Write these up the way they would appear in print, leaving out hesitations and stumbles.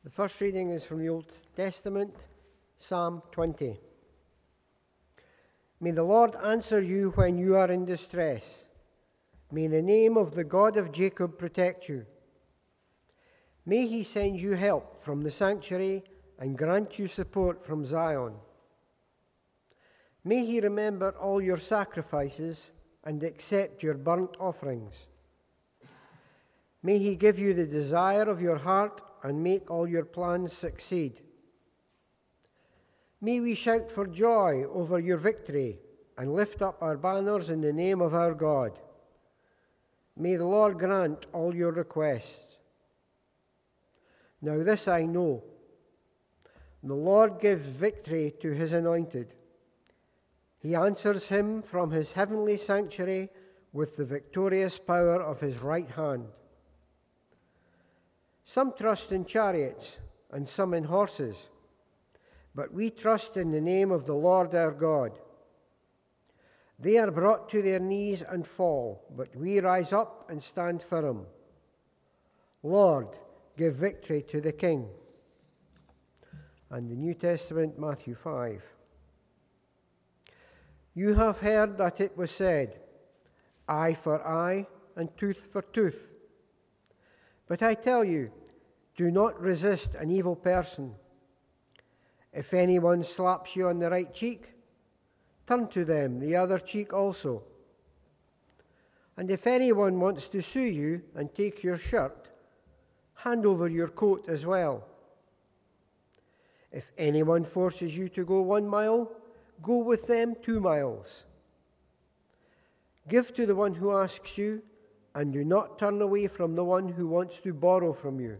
The first reading is from the Old Testament, Psalm 20. May the Lord answer you when you are in distress. May the name of the God of Jacob protect you. May he send you help from the sanctuary and grant you support from Zion. May he remember all your sacrifices and accept your burnt offerings. May he give you the desire of your heart and make all your plans succeed. May we shout for joy over your victory and lift up our banners in the name of our God. May the Lord grant all your requests. Now this I know, the Lord gives victory to his anointed. He answers him from his heavenly sanctuary with the victorious power of his right hand. Some trust in chariots and some in horses, but we trust in the name of the Lord our God. They are brought to their knees and fall, but we rise up and stand firm. Lord, give victory to the King. And the New Testament, Matthew 5. You have heard that it was said, eye for eye and tooth for tooth. But I tell you, do not resist an evil person. If anyone slaps you on the right cheek, turn to them the other cheek also. And if anyone wants to sue you and take your shirt, hand over your coat as well. If anyone forces you to go 1 mile, go with them 2 miles. Give to the one who asks you, and do not turn away from the one who wants to borrow from you.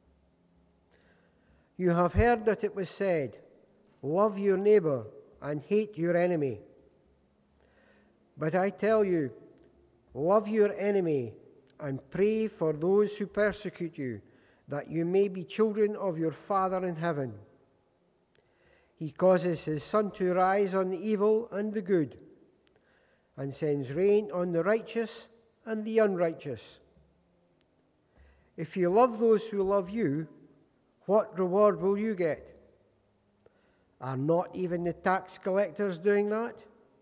You have heard that it was said, love your neighbor and hate your enemy. But I tell you, love your enemy and pray for those who persecute you, that you may be children of your Father in heaven. He causes his sun to rise on the evil and the good, and sends rain on the righteous and the unrighteous. If you love those who love you, what reward will you get? Are not even the tax collectors doing that?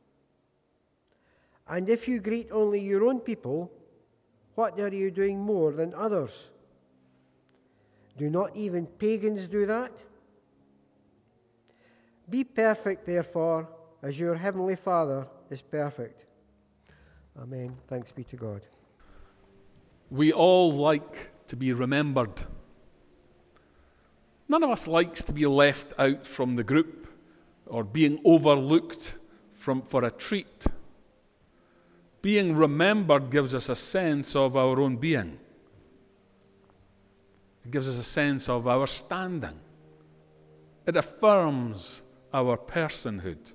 And if you greet only your own people, what are you doing more than others? Do not even pagans do that? Be perfect, therefore, as your heavenly Father is perfect. Amen. Thanks be to God. We all like to be remembered. None of us likes to be left out from the group or being overlooked for a treat. Being remembered gives us a sense of our own being. It gives us a sense of our standing. It affirms our personhood.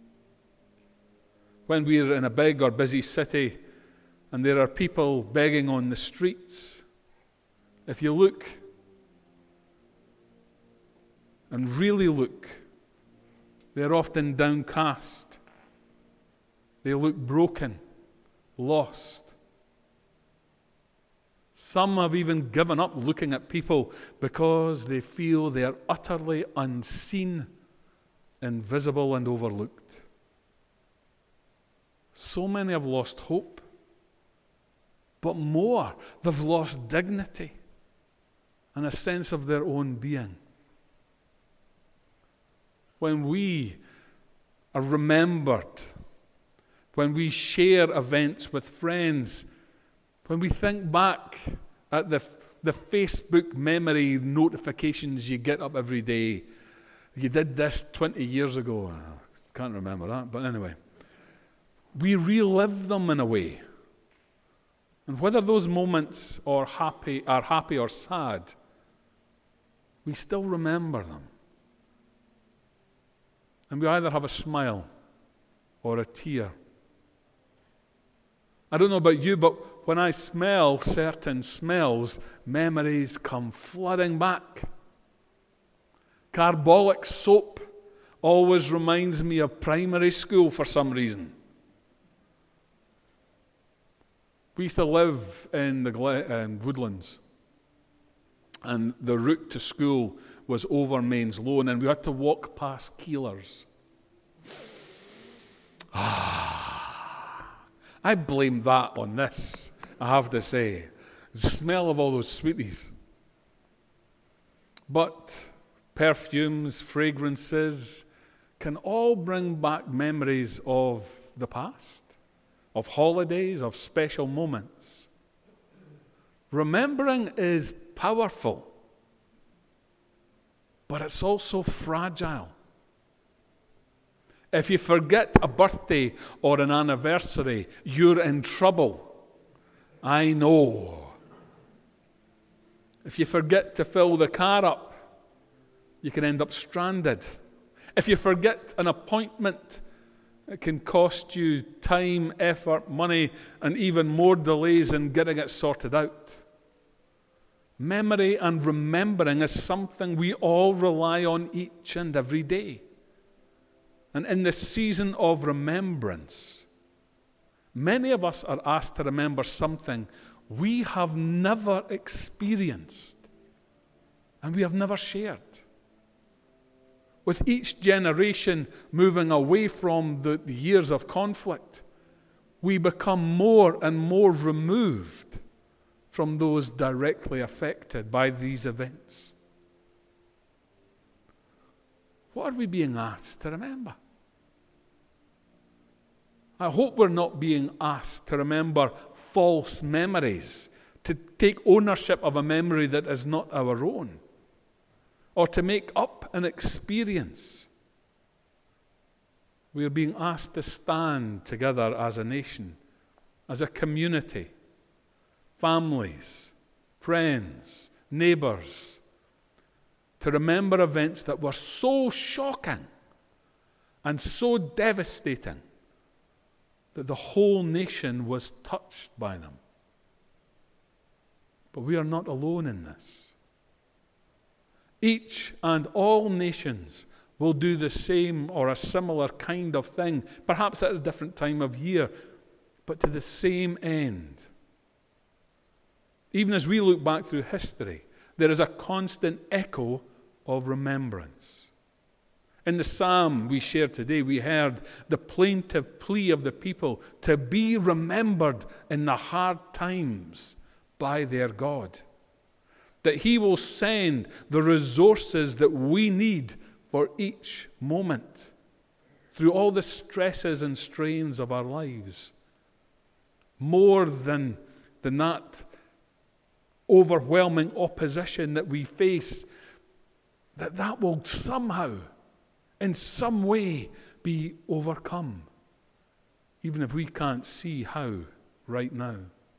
When we're in a big or busy city and there are people begging on the streets, if you look and really look, they're often downcast. They look broken, lost. Some have even given up looking at people because they feel they are utterly unseen, invisible, and overlooked. So many have lost hope, but more, they've lost dignity and a sense of their own being. When we are remembered, when we share events with friends, when we think back at the Facebook memory notifications you get up every day, you did this 20 years ago. I can't remember that, but anyway. We relive them in a way. And whether those moments are happy or sad, we still remember them. And we either have a smile or a tear. I don't know about you, but when I smell certain smells, memories come flooding back. Carbolic soap always reminds me of primary school for some reason. We used to live in the Woodlands. and the route to school was over Mains Lone, and we had to walk past Keeler's. I blame that on this, I have to say. The smell of all those sweeties. But perfumes, fragrances can all bring back memories of the past, of holidays, of special moments. Remembering is powerful, but it's also fragile. If you forget a birthday or an anniversary, you're in trouble. I know. If you forget to fill the car up, you can end up stranded. If you forget an appointment, it can cost you time, effort, money, and even more delays in getting it sorted out. Memory and remembering is something we all rely on each and every day. And in this season of remembrance, many of us are asked to remember something we have never experienced and we have never shared. With each generation moving away from the years of conflict, we become more and more removed from those directly affected by these events. What are we being asked to remember? I hope we're not being asked to remember false memories, to take ownership of a memory that is not our own, or to make up an experience. We are being asked to stand together as a nation, as a community, families, friends, neighbors, to remember events that were so shocking and so devastating that the whole nation was touched by them. But we are not alone in this. Each and all nations will do the same or a similar kind of thing, perhaps at a different time of year, but to the same end. Even as we look back through history, there is a constant echo of remembrance. In the psalm we shared today, we heard the plaintive plea of the people to be remembered in the hard times by their God. That He will send the resources that we need for each moment through all the stresses and strains of our lives. More than that overwhelming opposition that we face, that will somehow, in some way, be overcome, even if we can't see how right now.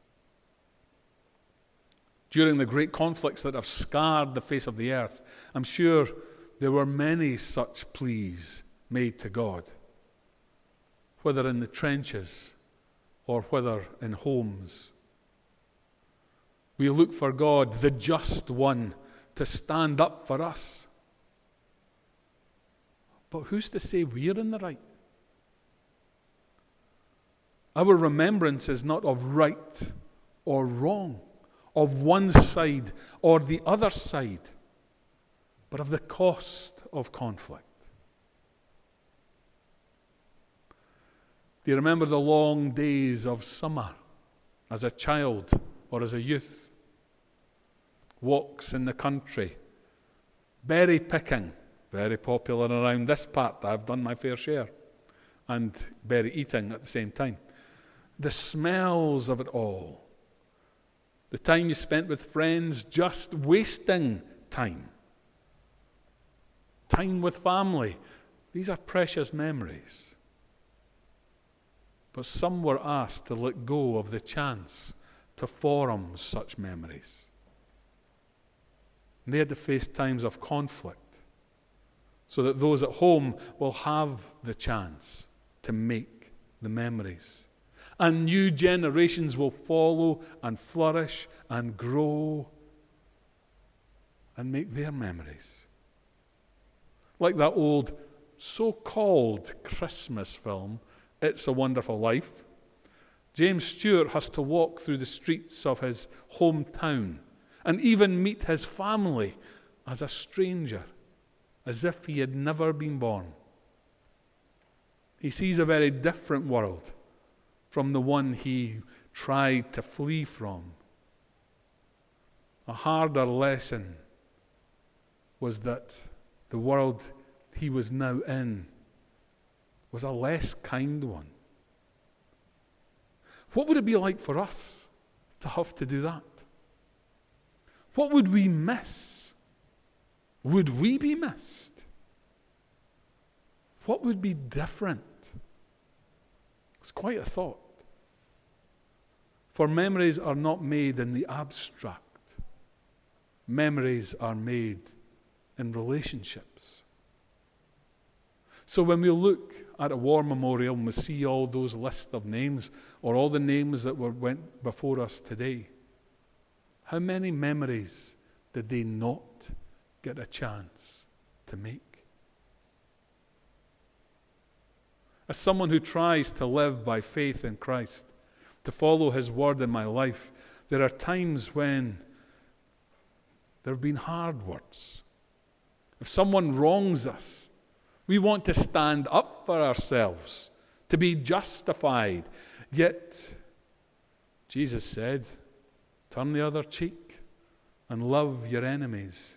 During the great conflicts that have scarred the face of the earth, I'm sure there were many such pleas made to God, whether in the trenches or whether in homes. We look for God, the just one, to stand up for us. But who's to say we're in the right? Our remembrance is not of right or wrong, of one side or the other side, but of the cost of conflict. Do you remember the long days of summer as a child or as a youth? Walks in the country, berry picking, very popular around this part. I've done my fair share. And berry eating at the same time. The smells of it all. The time you spent with friends just wasting time. Time with family. These are precious memories. But some were asked to let go of the chance to form such memories. And they had to face times of conflict so that those at home will have the chance to make the memories. And new generations will follow and flourish and grow and make their memories. Like that old so-called Christmas film, It's a Wonderful Life. James Stewart has to walk through the streets of his hometown, and even meet his family as a stranger, as if he had never been born. He sees a very different world from the one he tried to flee from. A harder lesson was that the world he was now in was a less kind one. What would it be like for us to have to do that? What would we miss? Would we be missed? What would be different? It's quite a thought. For memories are not made in the abstract. Memories are made in relationships. So when we look at a war memorial and we see all those lists of names, or all the names that went before us today, how many memories did they not get a chance to make? As someone who tries to live by faith in Christ, to follow his word in my life, there are times when there have been hard words. If someone wrongs us, we want to stand up for ourselves, to be justified. Yet, Jesus said, turn the other cheek and love your enemies.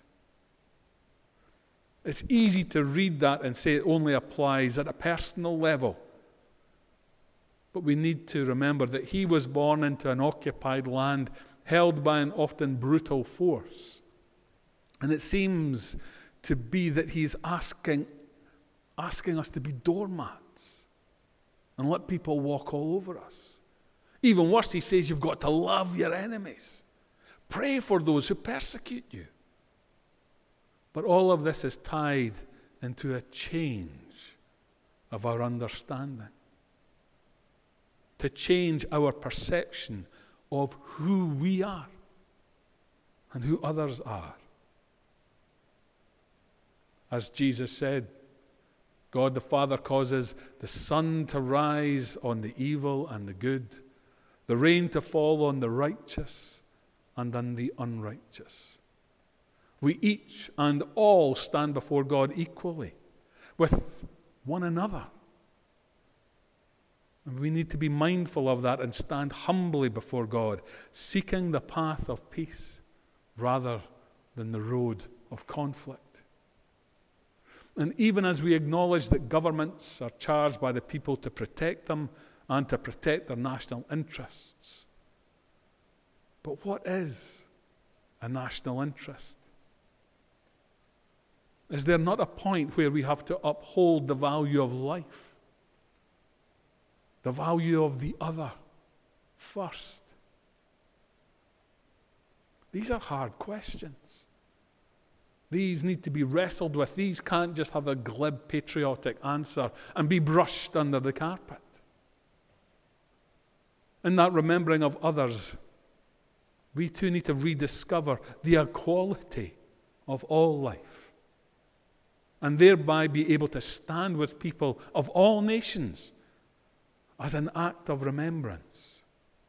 It's easy to read that and say it only applies at a personal level. But we need to remember that he was born into an occupied land held by an often brutal force. And it seems to be that he's asking us to be doormats and let people walk all over us. Even worse, he says you've got to love your enemies. Pray for those who persecute you. But all of this is tied into a change of our understanding, to change our perception of who we are and who others are. As Jesus said, God the Father causes the sun to rise on the evil and the good, the rain to fall on the righteous and on the unrighteous. We each and all stand before God equally, with one another. And we need to be mindful of that and stand humbly before God, seeking the path of peace rather than the road of conflict. And even as we acknowledge that governments are charged by the people to protect them and to protect their national interests, but what is a national interest? Is there not a point where we have to uphold the value of life, the value of the other first? These are hard questions. These need to be wrestled with. These can't just have a glib, patriotic answer and be brushed under the carpet. In that remembering of others, we too need to rediscover the equality of all life, and thereby be able to stand with people of all nations as an act of remembrance.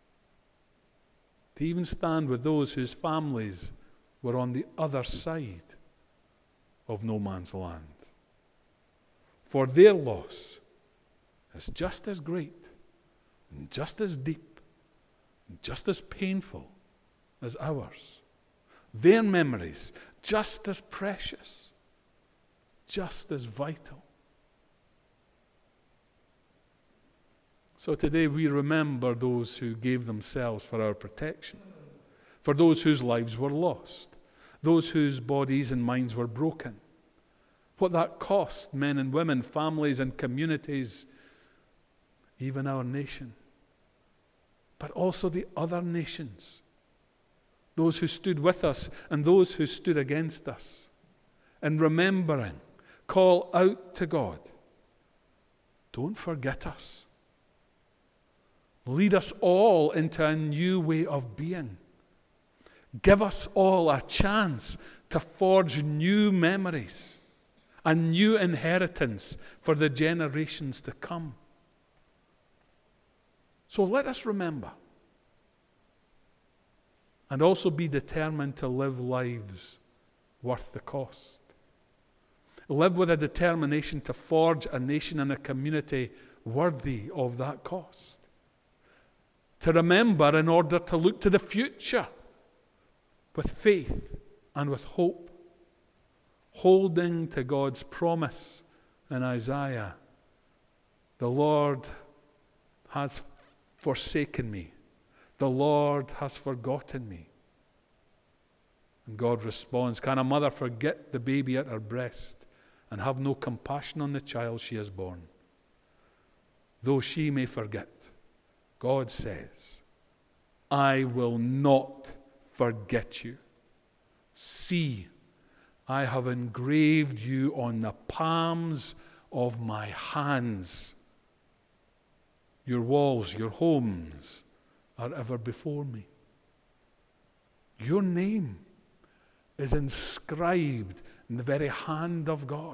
To even stand with those whose families were on the other side of no man's land. For their loss is just as great, and just as deep, and just as painful as ours. Their memories just as precious, just as vital. So today we remember those who gave themselves for our protection, for those whose lives were lost, those whose bodies and minds were broken. What that cost men and women, families and communities, even our nation. But also the other nations, those who stood with us and those who stood against us. And remembering, call out to God. Don't forget us. Lead us all into a new way of being. Give us all a chance to forge new memories, a new inheritance for the generations to come. So let us remember. and also be determined to live lives worth the cost. Live with a determination to forge a nation and a community worthy of that cost. To remember in order to look to the future with faith and with hope, holding to God's promise in Isaiah, the Lord has forsaken me. The Lord has forgotten me. And God responds, can a mother forget the baby at her breast and have no compassion on the child she has borne? Though she may forget, God says, I will not forget you. See, I have engraved you on the palms of my hands. Your walls, your homes are ever before me. Your name is inscribed in the very hand of God.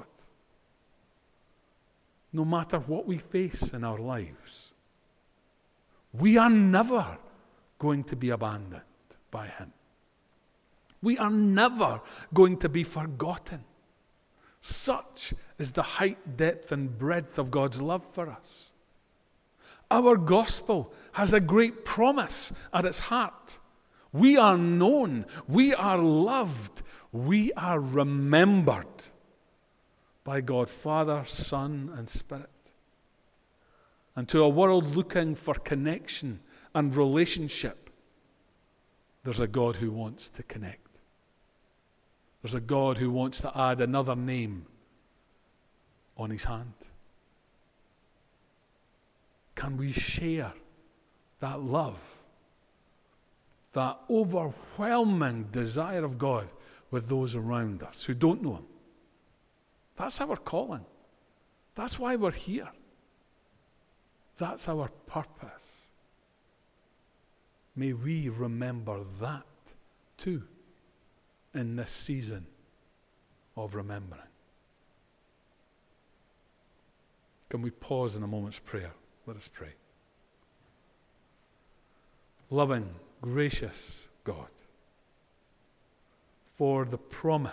No matter what we face in our lives, we are never going to be abandoned by Him. We are never going to be forgotten. Such is the height, depth, and breadth of God's love for us. Our gospel has a great promise at its heart. We are known, we are loved, we are remembered by God, Father, Son, and Spirit. And to a world looking for connection and relationship, there's a God who wants to connect. There's a God who wants to add another name on His hand. Can we share that love, that overwhelming desire of God with those around us who don't know Him? That's our calling. That's why we're here. That's our purpose. May we remember that too in this season of remembering. Can we pause in a moment's prayer? Let us pray. Loving, gracious God, for the promise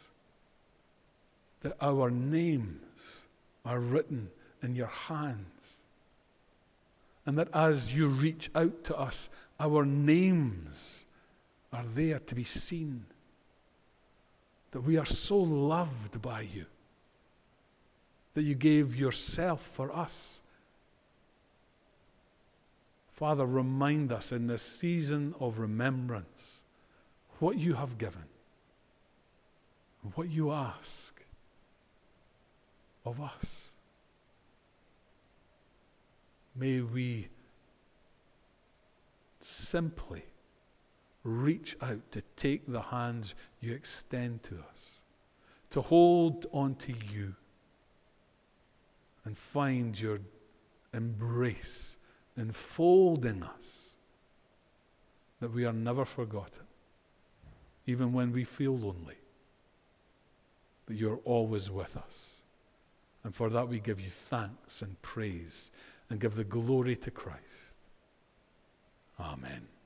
that our names are written in your hands, and that as you reach out to us, our names are there to be seen, that we are so loved by you, that you gave yourself for us. Father, remind us in this season of remembrance what you have given and what you ask of us. May we simply reach out to take the hands you extend to us, to hold on to you and find your embrace enfolding us, that we are never forgotten, even when we feel lonely, that you're always with us. And for that we give you thanks and praise and give the glory to Christ. Amen.